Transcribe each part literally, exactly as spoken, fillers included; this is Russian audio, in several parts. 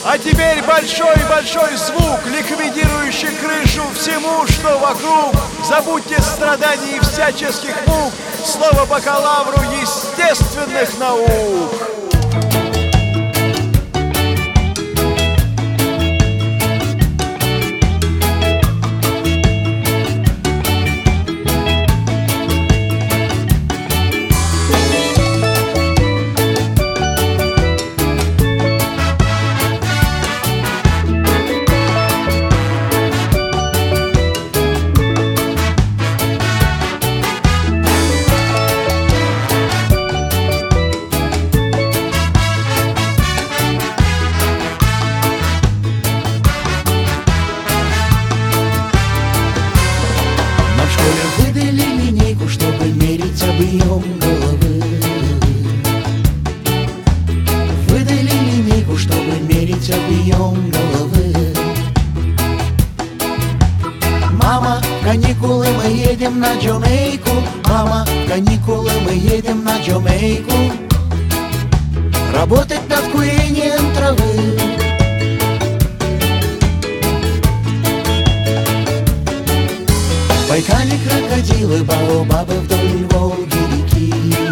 А теперь большой-большой звук, ликвидирующий крышу всему, что вокруг. Забудьте страданий и всяческих мук. Слово бакалавру естественных наук. Объем головы. Выдали линейку, чтобы мерить объем головы. Мама, каникулы, мы едем на Джамайку. Мама, каникулы, мы едем на Джамайку. Работать над курением травы. В Байкале крокодилы, баобабы вдоль Волги реки.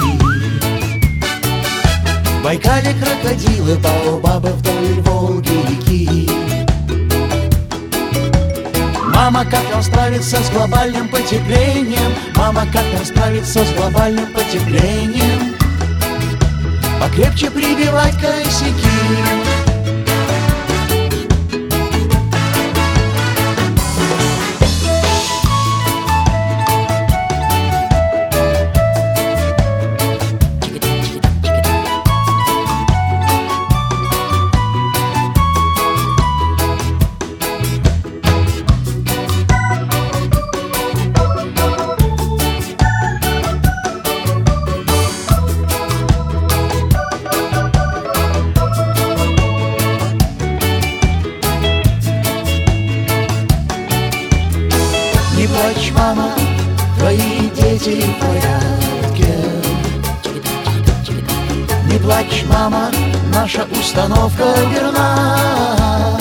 В Байкале крокодилы, баобабы вдоль Волги реки. Мама, как нам справиться с глобальным потеплением? Мама, как нам справиться с глобальным потеплением? Покрепче прибивать косяки. Не плачь, мама, твои дети в порядке. Не плачь, мама, наша установка верна.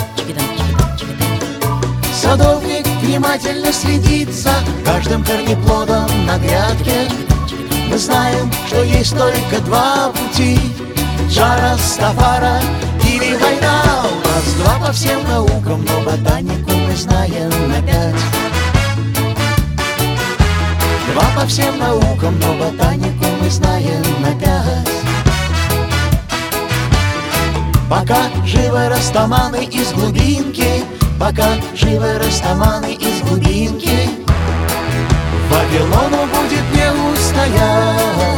Садовник внимательно следит за каждым корнеплодом на грядке. Мы знаем, что есть только два пути: Джа Растафари или война. У нас два по всем наукам, но ботанику мы знаем на пять. Два по всем наукам, но ботанику мы знаем на пять. Пока живы растаманы из глубинки, пока живы растаманы из глубинки, Вавилону будет не устоять.